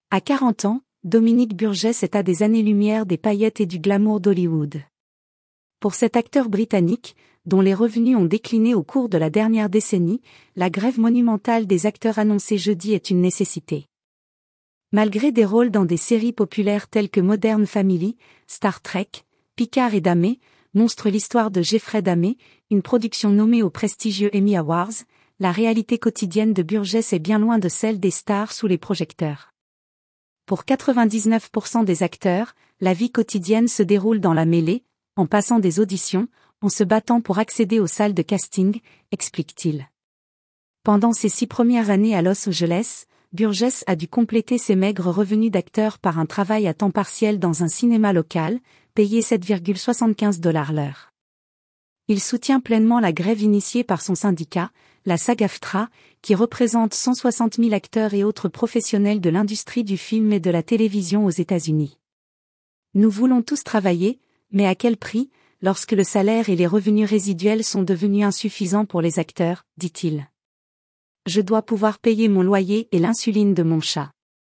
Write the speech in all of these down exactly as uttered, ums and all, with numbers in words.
À quarante ans, Dominique Burgess est à des années-lumière des paillettes et du glamour d'Hollywood. Pour cet acteur britannique, dont les revenus ont décliné au cours de la dernière décennie, la grève monumentale des acteurs annoncée jeudi est une nécessité. Malgré des rôles dans des séries populaires telles que Modern Family, Star Trek, Picard et Dahmer, montre l'histoire de Jeffrey Dahmer, une production nommée aux prestigieux Emmy Awards, la réalité quotidienne de Burgess est bien loin de celle des stars sous les projecteurs. Pour quatre-vingt-dix-neuf pour cent des acteurs, la vie quotidienne se déroule dans la mêlée, en passant des auditions, en se battant pour accéder aux salles de casting, explique-t-il. Pendant ses six premières années à Los Angeles, Burgess a dû compléter ses maigres revenus d'acteur par un travail à temps partiel dans un cinéma local, payé sept virgule soixante-quinze dollars l'heure. Il soutient pleinement la grève initiée par son syndicat, la SAG-AFTRA, qui représente cent soixante mille acteurs et autres professionnels de l'industrie du film et de la télévision aux États-Unis. Nous voulons tous travailler, mais à quel prix, lorsque le salaire et les revenus résiduels sont devenus insuffisants pour les acteurs, dit-il. Je dois pouvoir payer mon loyer et l'insuline de mon chat.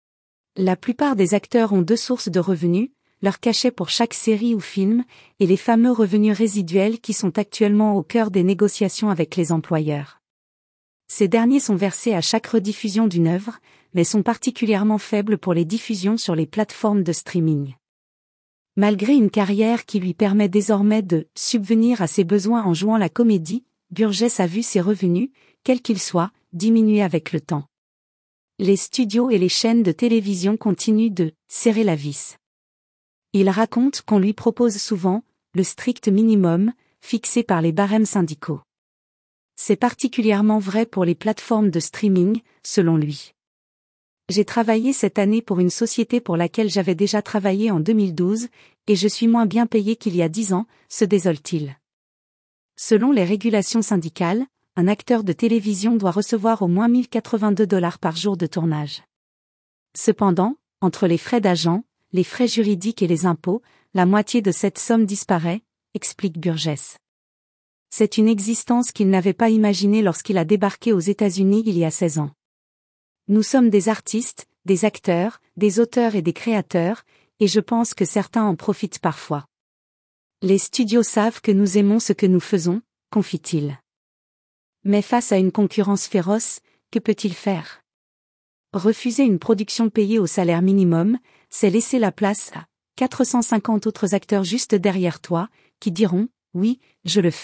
La plupart des acteurs ont deux sources de revenus, leur cachet pour chaque série ou film, et les fameux revenus résiduels qui sont actuellement au cœur des négociations avec les employeurs. Ces derniers sont versés à chaque rediffusion d'une œuvre, mais sont particulièrement faibles pour les diffusions sur les plateformes de streaming. Malgré une carrière qui lui permet désormais de subvenir à ses besoins en jouant la comédie, Burgess a vu ses revenus, quels qu'ils soient, diminuer avec le temps. Les studios et les chaînes de télévision continuent de serrer la vis. Il raconte qu'on lui propose souvent le strict minimum, fixé par les barèmes syndicaux. C'est particulièrement vrai pour les plateformes de streaming, selon lui. J'ai travaillé cette année pour une société pour laquelle j'avais déjà travaillé en deux mille douze, et je suis moins bien payé qu'il y a dix ans, se désole-t-il. Selon les régulations syndicales, un acteur de télévision doit recevoir au moins mille quatre-vingt-deux dollars par jour de tournage. Cependant, entre les frais d'agent, les frais juridiques et les impôts, la moitié de cette somme disparaît, explique Burgess. C'est une existence qu'il n'avait pas imaginée lorsqu'il a débarqué aux États-Unis il y a seize ans. Nous sommes des artistes, des acteurs, des auteurs et des créateurs, et je pense que certains en profitent parfois. Les studios savent que nous aimons ce que nous faisons, confie-t-il. Mais face à une concurrence féroce, que peut-il faire ? Refuser une production payée au salaire minimum, c'est laisser la place à quatre cent cinquante autres acteurs juste derrière toi, qui diront « Oui, je le fais ».